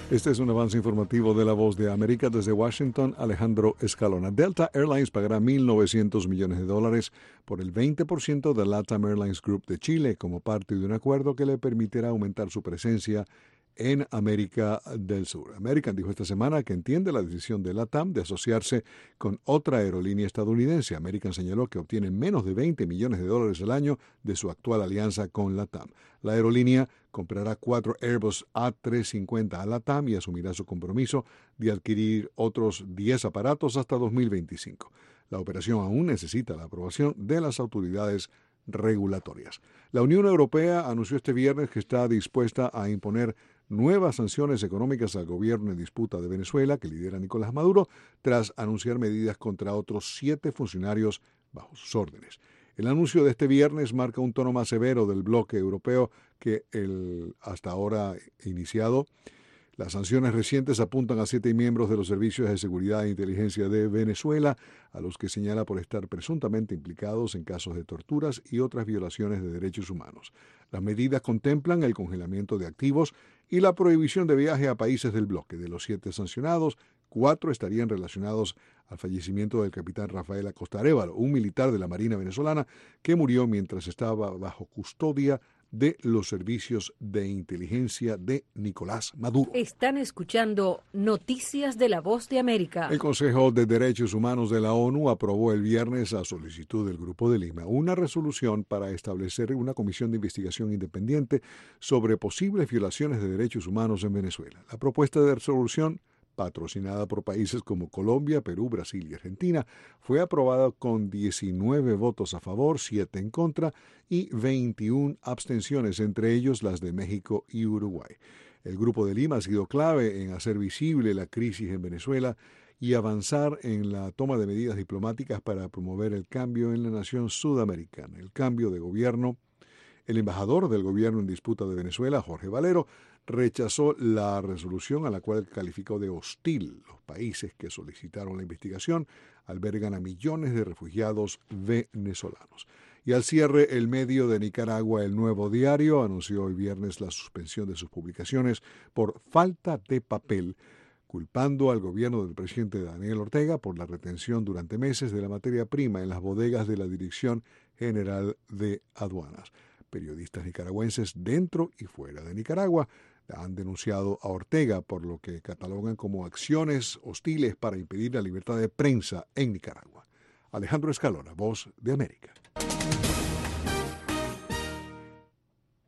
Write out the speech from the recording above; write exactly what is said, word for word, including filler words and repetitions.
Este es un avance informativo de La Voz de América. Desde Washington, Alejandro Escalona. Delta Airlines pagará mil novecientos millones de dólares por el veinte por ciento de LATAM Airlines Group de Chile como parte de un acuerdo que le permitirá aumentar su presencia en América del Sur. American dijo esta semana que entiende la decisión de LATAM de asociarse con otra aerolínea estadounidense. American señaló que obtiene menos de veinte millones de dólares al año de su actual alianza con LATAM. La aerolínea comprará cuatro Airbus A trescientos cincuenta a LATAM y asumirá su compromiso de adquirir otros diez aparatos hasta dos mil veinticinco. La operación aún necesita la aprobación de las autoridades regulatorias. La Unión Europea anunció este viernes que está dispuesta a imponer nuevas sanciones económicas al gobierno en disputa de Venezuela, que lidera Nicolás Maduro, tras anunciar medidas contra otros siete funcionarios bajo sus órdenes. El anuncio de este viernes marca un tono más severo del bloque europeo que el hasta ahora iniciado. Las sanciones recientes apuntan a siete miembros de los servicios de seguridad e inteligencia de Venezuela, a los que señala por estar presuntamente implicados en casos de torturas y otras violaciones de derechos humanos. Las medidas contemplan el congelamiento de activos y la prohibición de viaje a países del bloque. De los siete sancionados, cuatro estarían relacionados al fallecimiento del capitán Rafael Acosta Arévalo, un militar de la Marina venezolana que murió mientras estaba bajo custodia de los servicios de inteligencia de Nicolás Maduro. Están escuchando Noticias de la Voz de América. El Consejo de Derechos Humanos de la ONU aprobó el viernes, a solicitud del Grupo de Lima, una resolución para establecer una comisión de investigación independiente sobre posibles violaciones de derechos humanos en Venezuela. La propuesta de resolución, patrocinada por países como Colombia, Perú, Brasil y Argentina, fue aprobada con diecinueve votos a favor, siete en contra y veintiuna abstenciones, entre ellos las de México y Uruguay. El Grupo de Lima ha sido clave en hacer visible la crisis en Venezuela y avanzar en la toma de medidas diplomáticas para promover el cambio en la nación sudamericana, el cambio de gobierno. El embajador del gobierno en disputa de Venezuela, Jorge Valero, rechazó la resolución a la cual calificó de hostil. Los países que solicitaron la investigación albergan a millones de refugiados venezolanos. Y al cierre, el medio de Nicaragua, El Nuevo Diario, anunció hoy viernes la suspensión de sus publicaciones por falta de papel, culpando al gobierno del presidente Daniel Ortega por la retención durante meses de la materia prima en las bodegas de la Dirección General de Aduanas. Periodistas nicaragüenses dentro y fuera de Nicaragua han denunciado a Ortega por lo que catalogan como acciones hostiles para impedir la libertad de prensa en Nicaragua. Alejandro Escalona, Voz de América.